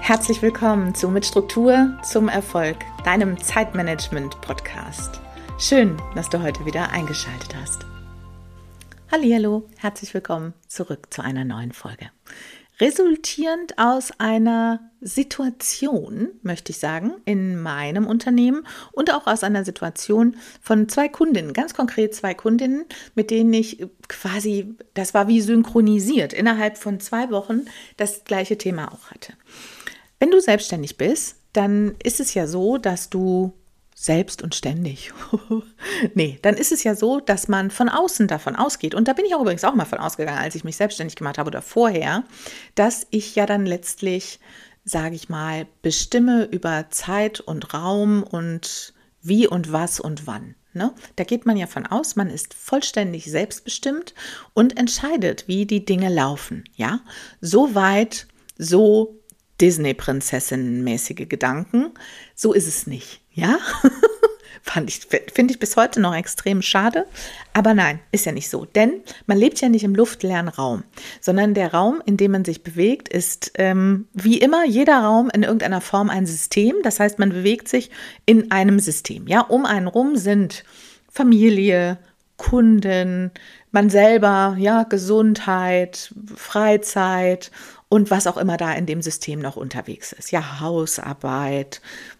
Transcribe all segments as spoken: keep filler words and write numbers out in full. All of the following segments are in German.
Herzlich willkommen zu Mit Struktur zum Erfolg, deinem Zeitmanagement-Podcast. Schön, dass du heute wieder eingeschaltet hast. Hallihallo, herzlich willkommen zurück zu einer neuen Folge. Resultierend aus einer Situation, möchte ich sagen, in meinem Unternehmen und auch aus einer Situation von zwei Kundinnen, ganz konkret zwei Kundinnen, mit denen ich quasi, das war wie synchronisiert, innerhalb von zwei Wochen das gleiche Thema auch hatte. Wenn du selbstständig bist, dann ist es ja so, dass du selbst und ständig. nee, dann ist es ja so, dass man von außen davon ausgeht. Und da bin ich auch übrigens auch mal von ausgegangen, als ich mich selbstständig gemacht habe oder vorher, dass ich ja dann letztlich, sage ich mal, bestimme über Zeit und Raum und wie und was und wann. Ne? Da geht man ja von aus, man ist vollständig selbstbestimmt und entscheidet, wie die Dinge laufen. Ja, so weit, so Disney-Prinzessinnen-mäßige Gedanken. So ist es nicht, ja? Fand ich, finde ich bis heute noch extrem schade. Aber nein, ist ja nicht so. Denn man lebt ja nicht im luftleeren Raum, sondern der Raum, in dem man sich bewegt, ist ähm, wie immer jeder Raum in irgendeiner Form ein System. Das heißt, man bewegt sich in einem System. Ja, um einen rum sind Familie, Kunden, man selber, ja, Gesundheit, Freizeit und was auch immer da in dem System noch unterwegs ist. Ja, Hausarbeit,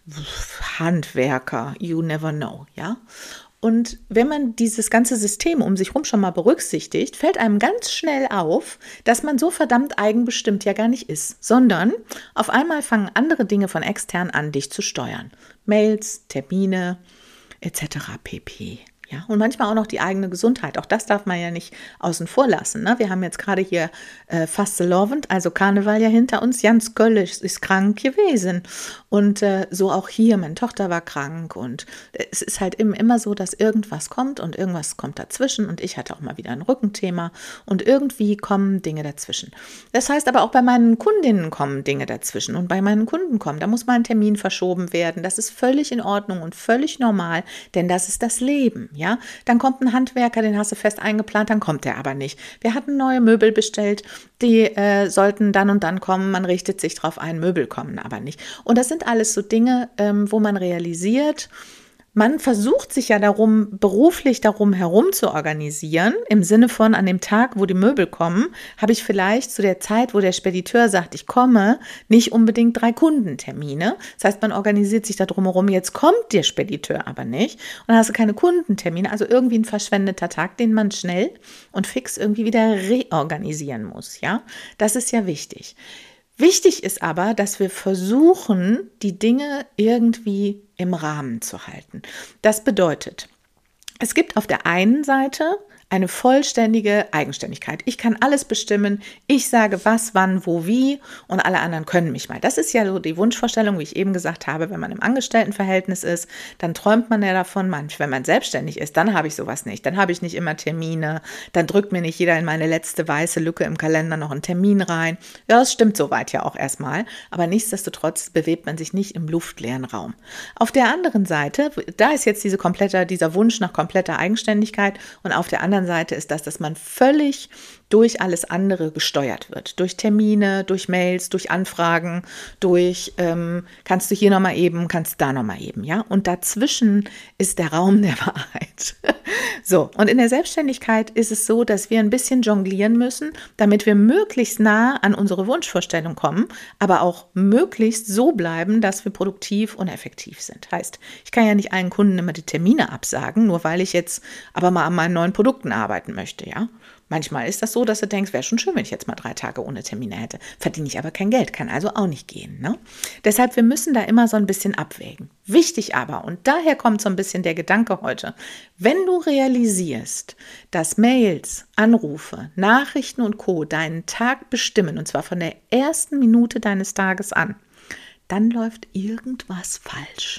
Handwerker, you never know, ja. Und wenn man dieses ganze System um sich herum schon mal berücksichtigt, fällt einem ganz schnell auf, dass man so verdammt eigenbestimmt ja gar nicht ist, sondern auf einmal fangen andere Dinge von extern an, dich zu steuern. Mails, Termine, et cetera pp. Ja, und manchmal auch noch die eigene Gesundheit. Auch das darf man ja nicht außen vor lassen. Ne? Wir haben jetzt gerade hier äh, Fastelovend, also Karneval ja hinter uns. Jans Göll ist, ist krank gewesen. Und äh, so auch hier, meine Tochter war krank. Und es ist halt im, immer so, dass irgendwas kommt und irgendwas kommt dazwischen. Und ich hatte auch mal wieder ein Rückenthema. Und irgendwie kommen Dinge dazwischen. Das heißt aber auch bei meinen Kundinnen kommen Dinge dazwischen. Und bei meinen Kunden kommen, da muss mal ein Termin verschoben werden. Das ist völlig in Ordnung und völlig normal, denn das ist das Leben. Ja, dann kommt ein Handwerker, den hast du fest eingeplant, dann kommt der aber nicht. Wir hatten neue Möbel bestellt, die äh, sollten dann und dann kommen, man richtet sich drauf ein, Möbel kommen aber nicht. Und das sind alles so Dinge, ähm, wo man realisiert, man versucht sich ja darum, beruflich darum herum zu organisieren, im Sinne von an dem Tag, wo die Möbel kommen, habe ich vielleicht zu der Zeit, wo der Spediteur sagt, ich komme, nicht unbedingt drei Kundentermine. Das heißt, man organisiert sich da drumherum, jetzt kommt der Spediteur aber nicht und dann hast du keine Kundentermine, also irgendwie ein verschwendeter Tag, den man schnell und fix irgendwie wieder reorganisieren muss. Ja, das ist ja wichtig. Wichtig ist aber, dass wir versuchen, die Dinge irgendwie im Rahmen zu halten. Das bedeutet, es gibt auf der einen Seite eine vollständige Eigenständigkeit. Ich kann alles bestimmen. Ich sage was, wann, wo, wie und alle anderen können mich mal. Das ist ja so die Wunschvorstellung, wie ich eben gesagt habe, wenn man im Angestelltenverhältnis ist, dann träumt man ja davon. Manch, wenn man selbstständig ist, dann habe ich sowas nicht. Dann habe ich nicht immer Termine. Dann drückt mir nicht jeder in meine letzte weiße Lücke im Kalender noch einen Termin rein. Ja, das stimmt soweit ja auch erstmal. Aber nichtsdestotrotz bewegt man sich nicht im luftleeren Raum. Auf der anderen Seite, da ist jetzt diese komplette, dieser Wunsch nach kompletter Eigenständigkeit und auf der anderen Seite ist das, dass man völlig durch alles andere gesteuert wird. Durch Termine, durch Mails, durch Anfragen, durch ähm, kannst du hier nochmal eben, kannst da nochmal eben, ja. Und dazwischen ist der Raum der Wahrheit. So, und in der Selbstständigkeit ist es so, dass wir ein bisschen jonglieren müssen, damit wir möglichst nah an unsere Wunschvorstellung kommen, aber auch möglichst so bleiben, dass wir produktiv und effektiv sind. Heißt, ich kann ja nicht allen Kunden immer die Termine absagen, nur weil ich jetzt aber mal an meinen neuen Produkten arbeiten möchte, ja. Manchmal ist das so, dass du denkst, wäre schon schön, wenn ich jetzt mal drei Tage ohne Termine hätte. Verdiene ich aber kein Geld, kann also auch nicht gehen. Ne? Deshalb, wir müssen da immer so ein bisschen abwägen. Wichtig aber, und daher kommt so ein bisschen der Gedanke heute, wenn du realisierst, dass Mails, Anrufe, Nachrichten und Co. deinen Tag bestimmen, und zwar von der ersten Minute deines Tages an, dann läuft irgendwas falsch.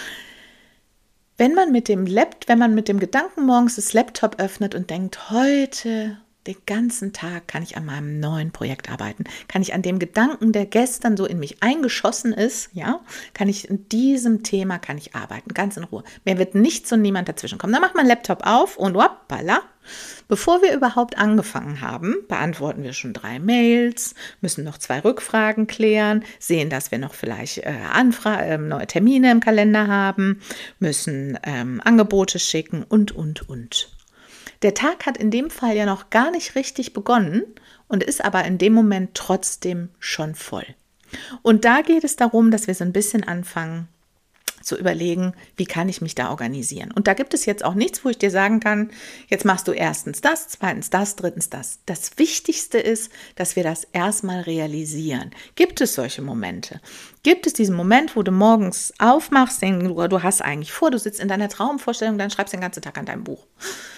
Wenn man mit dem Laptop, wenn man mit dem Gedanken morgens das Laptop öffnet und denkt, heute, den ganzen Tag kann ich an meinem neuen Projekt arbeiten, kann ich an dem Gedanken, der gestern so in mich eingeschossen ist, ja, kann ich in diesem Thema, kann ich arbeiten, ganz in Ruhe. Mir wird nichts und niemand dazwischen kommen. Dann macht man Laptop auf und hoppala, Bevor wir überhaupt angefangen haben, beantworten wir schon drei Mails, müssen noch zwei Rückfragen klären, sehen, dass wir noch vielleicht äh, Anfra- äh, neue Termine im Kalender haben, müssen ähm, Angebote schicken und, und, und. Der Tag hat in dem Fall ja noch gar nicht richtig begonnen und ist aber in dem Moment trotzdem schon voll. Und da geht es darum, dass wir so ein bisschen anfangen zu überlegen, wie kann ich mich da organisieren. Und da gibt es jetzt auch nichts, wo ich dir sagen kann, jetzt machst du erstens das, zweitens das, drittens das. Das Wichtigste ist, dass wir das erstmal realisieren. Gibt es solche Momente? Gibt es diesen Moment, wo du morgens aufmachst, du, du hast eigentlich vor, du sitzt in deiner Traumvorstellung, dann schreibst du den ganzen Tag an deinem Buch.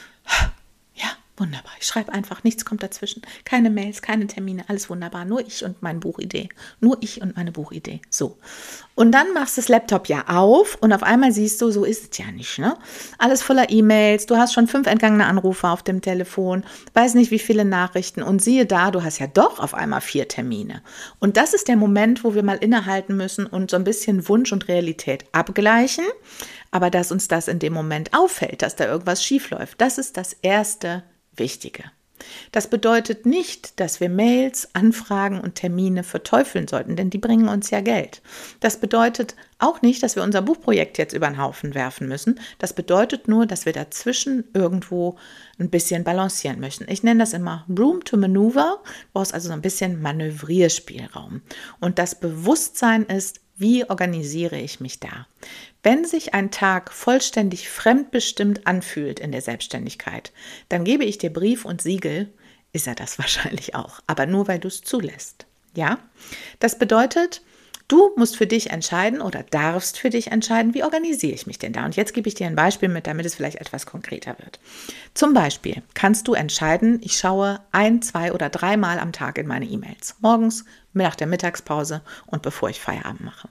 Ja, wunderbar. Ich schreibe einfach, nichts kommt dazwischen. Keine Mails, keine Termine, alles wunderbar. Nur ich und meine Buchidee. Nur ich und meine Buchidee. So. Und dann machst du das Laptop ja auf und auf einmal siehst du, so ist es ja nicht, ne? Alles voller E-Mails, du hast schon fünf entgangene Anrufe auf dem Telefon, weiß nicht wie viele Nachrichten und siehe da, du hast ja doch auf einmal vier Termine. Und das ist der Moment, wo wir mal innehalten müssen und so ein bisschen Wunsch und Realität abgleichen. Aber dass uns das in dem Moment auffällt, dass da irgendwas schiefläuft, das ist das erste Wichtige. Das bedeutet nicht, dass wir Mails, Anfragen und Termine verteufeln sollten, denn die bringen uns ja Geld. Das bedeutet auch nicht, dass wir unser Buchprojekt jetzt über den Haufen werfen müssen. Das bedeutet nur, dass wir dazwischen irgendwo ein bisschen balancieren möchten. Ich nenne das immer Room to Maneuver, du brauchst also so ein bisschen Manövrierspielraum. Und das Bewusstsein ist, wie organisiere ich mich da? Wenn sich ein Tag vollständig fremdbestimmt anfühlt in der Selbstständigkeit, dann gebe ich dir Brief und Siegel, ist er das wahrscheinlich auch, aber nur, weil du es zulässt. Ja? Das bedeutet, du musst für dich entscheiden oder darfst für dich entscheiden, wie organisiere ich mich denn da? Und jetzt gebe ich dir ein Beispiel mit, damit es vielleicht etwas konkreter wird. Zum Beispiel kannst du entscheiden, ich schaue ein, zwei oder dreimal am Tag in meine E-Mails. Morgens, nach der Mittagspause und bevor ich Feierabend mache.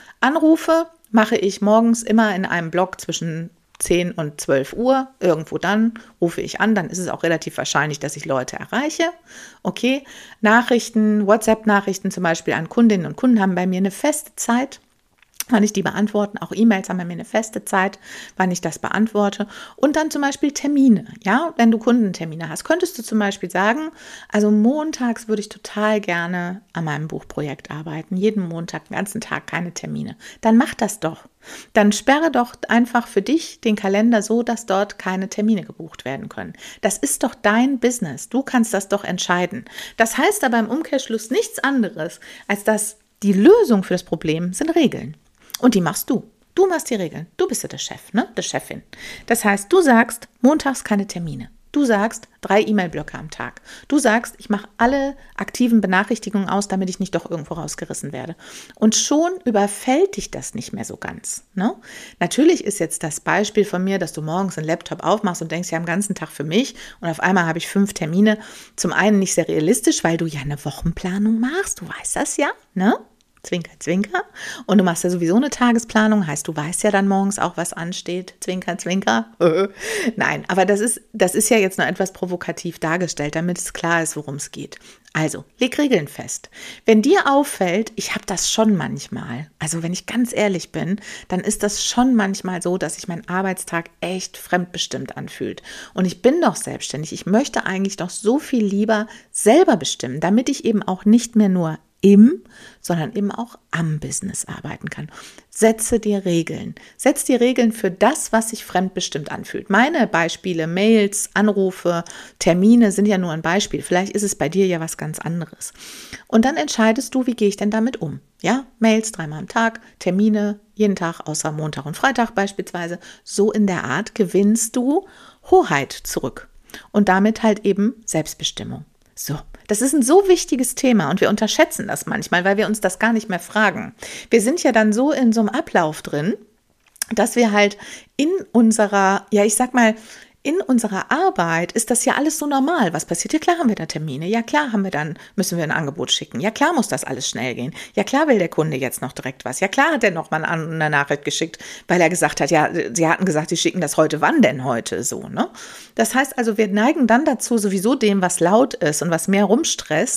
Anrufe mache ich morgens immer in einem Block zwischen zehn und zwölf Uhr. Irgendwo dann rufe ich an, dann ist es auch relativ wahrscheinlich, dass ich Leute erreiche. Okay, Nachrichten, WhatsApp-Nachrichten zum Beispiel an Kundinnen und Kunden haben bei mir eine feste Zeit, wann ich die beantworten. Auch E-Mails haben bei mir eine feste Zeit, wann ich das beantworte. Und dann zum Beispiel Termine. Ja, wenn du Kundentermine hast, könntest du zum Beispiel sagen, also montags würde ich total gerne an meinem Buchprojekt arbeiten. Jeden Montag, den ganzen Tag keine Termine. Dann mach das doch. Dann sperre doch einfach für dich den Kalender so, dass dort keine Termine gebucht werden können. Das ist doch dein Business. Du kannst das doch entscheiden. Das heißt aber im Umkehrschluss nichts anderes, als dass die Lösung für das Problem sind Regeln. Und die machst du. Du machst die Regeln. Du bist ja der Chef, ne? Die Chefin. Das heißt, du sagst, montags keine Termine. Du sagst, drei E-Mail-Blöcke am Tag. Du sagst, ich mache alle aktiven Benachrichtigungen aus, damit ich nicht doch irgendwo rausgerissen werde. Und schon überfällt dich das nicht mehr so ganz, ne? Natürlich ist jetzt das Beispiel von mir, dass du morgens einen Laptop aufmachst und denkst, ja, am ganzen Tag für mich und auf einmal habe ich fünf Termine. Zum einen nicht sehr realistisch, weil du ja eine Wochenplanung machst. Du weißt das ja, ne? Zwinker, zwinker. Und du machst ja sowieso eine Tagesplanung, heißt, du weißt ja dann morgens auch, was ansteht. Zwinker, zwinker. Nein, aber das ist, das ist ja jetzt nur etwas provokativ dargestellt, damit es klar ist, worum es geht. Also, leg Regeln fest. Wenn dir auffällt, ich habe das schon manchmal, also wenn ich ganz ehrlich bin, dann ist das schon manchmal so, dass sich mein Arbeitstag echt fremdbestimmt anfühlt. Und ich bin doch selbstständig. Ich möchte eigentlich doch so viel lieber selber bestimmen, damit ich eben auch nicht mehr nur im, sondern eben auch am Business arbeiten kann. Setze dir Regeln. Setz dir Regeln für das, was sich fremdbestimmt anfühlt. Meine Beispiele, Mails, Anrufe, Termine sind ja nur ein Beispiel. Vielleicht ist es bei dir ja was ganz anderes. Und dann entscheidest du, wie gehe ich denn damit um? Ja, Mails dreimal am Tag, Termine jeden Tag, außer Montag und Freitag beispielsweise. So in der Art gewinnst du Hoheit zurück und damit halt eben Selbstbestimmung. So, das ist ein so wichtiges Thema und wir unterschätzen das manchmal, weil wir uns das gar nicht mehr fragen. Wir sind ja dann so in so einem Ablauf drin, dass wir halt in unserer, ja ich sag mal, in unserer Arbeit ist das ja alles so normal. Was passiert? Ja klar haben wir da Termine. Ja klar haben wir dann, müssen wir ein Angebot schicken. Ja klar muss das alles schnell gehen. Ja klar will der Kunde jetzt noch direkt was. Ja klar hat er noch mal eine Nachricht geschickt, weil er gesagt hat, ja, sie hatten gesagt, sie schicken das heute. Wann denn heute? So, ne? Das heißt also, wir neigen dann dazu, sowieso dem, was laut ist und was mehr rumstresst,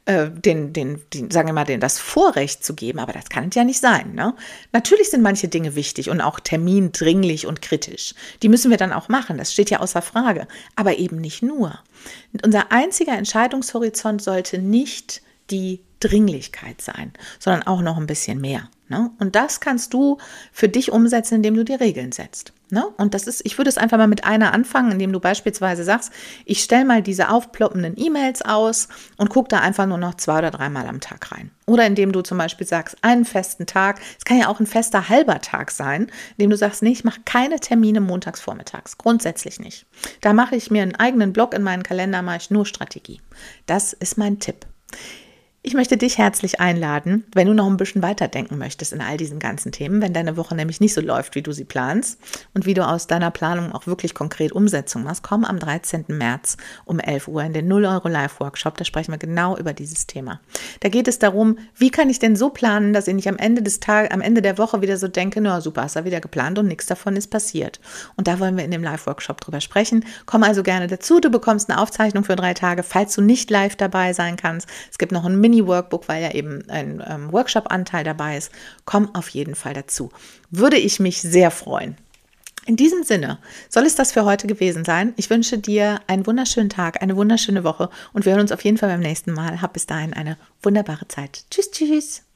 äh, den, den, den, sagen wir mal, den, das Vorrecht zu geben, aber das kann es ja nicht sein. Ne? Natürlich sind manche Dinge wichtig und auch termindringlich und kritisch. Die müssen wir dann auch machen, das steht ja außer Frage, aber eben nicht nur. Unser einziger Entscheidungshorizont sollte nicht die Dringlichkeit sein, sondern auch noch ein bisschen mehr. Ne? Und das kannst du für dich umsetzen, indem du dir Regeln setzt. Ne? Und das ist, ich würde es einfach mal mit einer anfangen, indem du beispielsweise sagst, ich stelle mal diese aufploppenden E-Mails aus und gucke da einfach nur noch zwei oder dreimal am Tag rein. Oder indem du zum Beispiel sagst, einen festen Tag, es kann ja auch ein fester halber Tag sein, indem du sagst, nee, ich mache keine Termine montags vormittags, grundsätzlich nicht. Da mache ich mir einen eigenen Block in meinen Kalender, mache ich nur Strategie. Das ist mein Tipp. Ich möchte dich herzlich einladen, wenn du noch ein bisschen weiterdenken möchtest in all diesen ganzen Themen, wenn deine Woche nämlich nicht so läuft, wie du sie planst und wie du aus deiner Planung auch wirklich konkret Umsetzung machst, komm am dreizehnten März um elf Uhr in den null Euro Live-Workshop, da sprechen wir genau über dieses Thema. Da geht es darum, wie kann ich denn so planen, dass ich nicht am Ende des Tages, am Ende der Woche wieder so denke, na super, hast du wieder geplant und nichts davon ist passiert. Und da wollen wir in dem Live-Workshop drüber sprechen. Komm also gerne dazu, du bekommst eine Aufzeichnung für drei Tage, falls du nicht live dabei sein kannst. Es gibt noch ein Mini-Workbook, weil ja eben ein ähm, Workshop-Anteil dabei ist. Komm auf jeden Fall dazu. Würde ich mich sehr freuen. In diesem Sinne soll es das für heute gewesen sein. Ich wünsche dir einen wunderschönen Tag, eine wunderschöne Woche und wir hören uns auf jeden Fall beim nächsten Mal. Hab bis dahin eine wunderbare Zeit. Tschüss, tschüss.